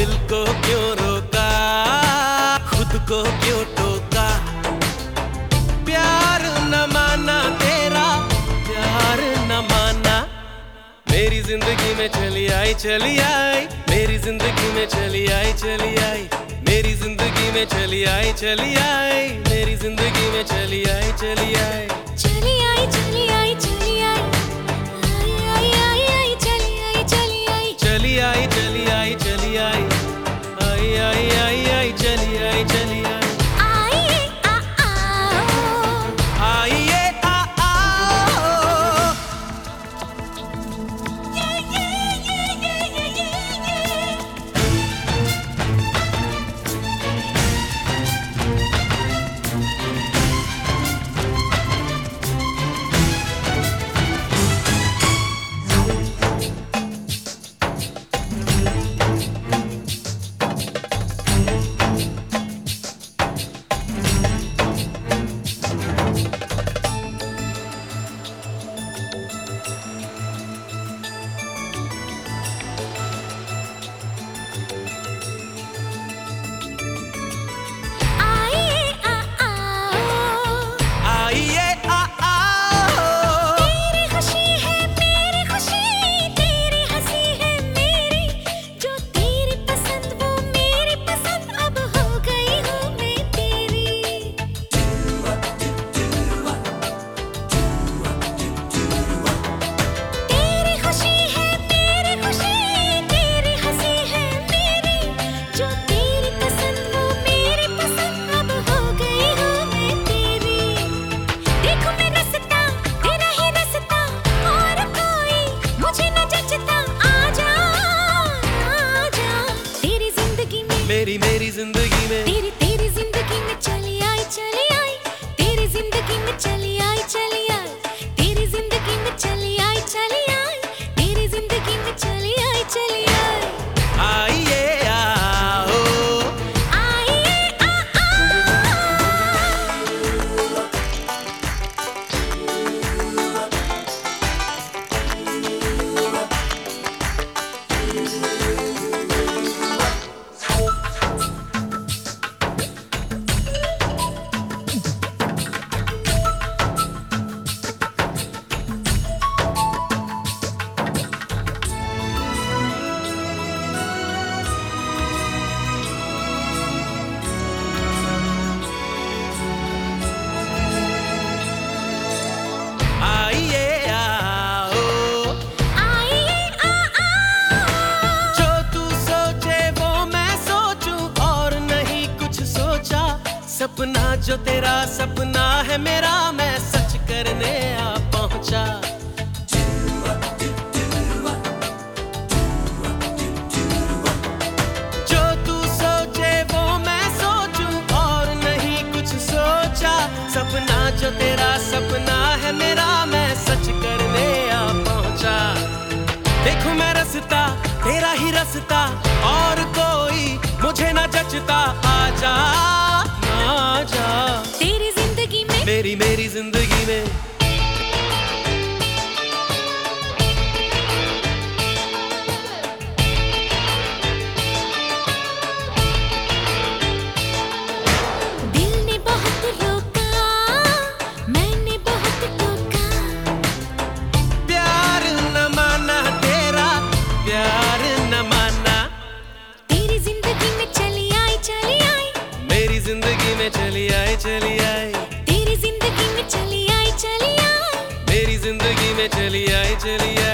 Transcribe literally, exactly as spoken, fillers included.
दिल को क्यों रोका, खुद को क्यों टोका। प्यार न माना तेरा, प्यार न माना। मेरी जिंदगी में चली आई चली आई, मेरी जिंदगी में चली आई चली आई, मेरी जिंदगी में चली आई चली आई, मेरी जिंदगी में चली आई चली आई, चली आई चली आई चली आई, आई आई आई आई चली आई चली आई, चली आई चली आई चली आई, आई आई आई आई चली आई चली आई। आइए आ आओ, आइए आ आओ, ये ये ये ये ये ये। मेरी मेरी जिंदगी में, तेरी तेरी जिंदगी में चली आई चली आई, तेरी जिंदगी में चली आई चली आई, तेरी जिंदगी में चली आई चली आई, तेरी जिंदगी में चली आई चली आई। आइए आओ, आइए आ आइए आओ, आइए आ जो तू सोचे वो मैं सोचूं और नहीं कुछ सोचा। सपना जो तेरा सपना है मेरा, मैं सच करने आ पहुंचा। जो तू सोचे वो मैं सोचूं और नहीं कुछ सोचा। सपना जो तेरा सपना है मेरा, मैं सच करने आ पहुंचा। देखूं मैं रास्ता तेरा ही रास्ता, और कोई मुझे ना जचता। आजा ना जा तेरी जिंदगी में, मेरी मेरी जिंदगी में। दिल ने बहुत रोका, मैंने बहुत टोका। प्यार न माना तेरा, प्यार न माना। तेरी जिंदगी में चली आई चली आई, मेरी जिंदगी में चली आई चली आई, तेरी जिंदगी में चली आई चली आई, मेरी जिंदगी में चली आई चली आई।